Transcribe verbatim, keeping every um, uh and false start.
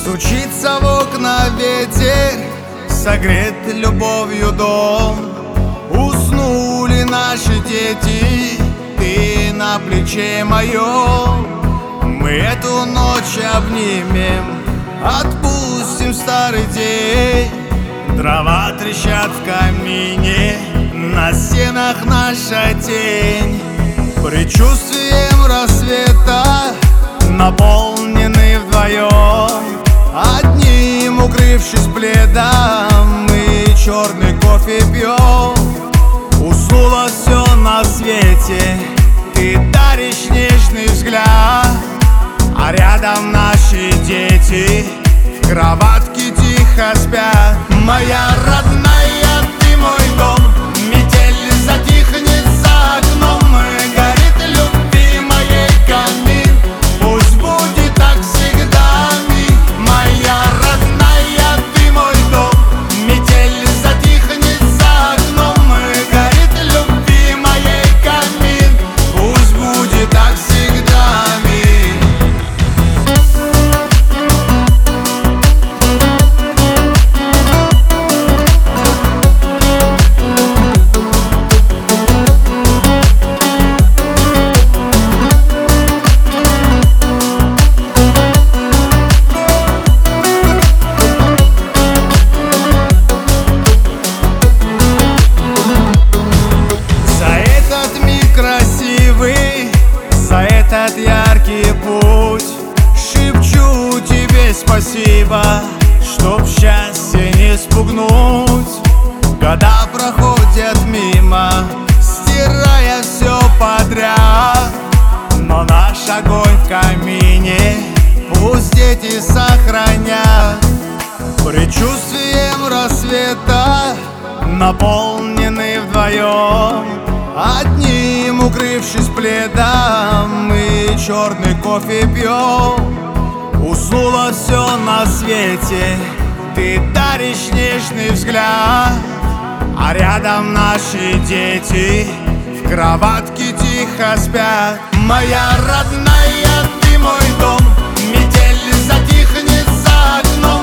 Стучится в окна ветер, согрет любовью дом. Уснули наши дети, ты на плече моем. Мы эту ночь обнимем, отпустим старый день. Дрова трещат в камине, на стенах наша тень. Предчувствием рассвета наполнены вдвоем. Одним укрывшись пледом, мы черный кофе пьем. Уснуло все на свете, ты даришь нежный взгляд. А рядом наши дети в кроватке тихо спят. Моя родная, ты мой дом, метель затихнет за окном. Горит любви моей камин, пусть будет так всегда. Моя родная, ты мой дом, метель затихнет за окном. Горит любви моей камин, пусть будет так всегда. За этот яркий путь шепчу тебе спасибо, чтоб счастье не спугнуть. Года проходят мимо, стирая все подряд, но наш огонь в камине пусть дети сохранят. Предчувствием рассвета наполнены вдвоем. Одним укрывшись пледом, мы черный кофе пьем. Уснуло все на свете, ты даришь нежный взгляд. А рядом наши дети в кроватке тихо спят. Моя родная, ты мой дом, метель затихнет за окном.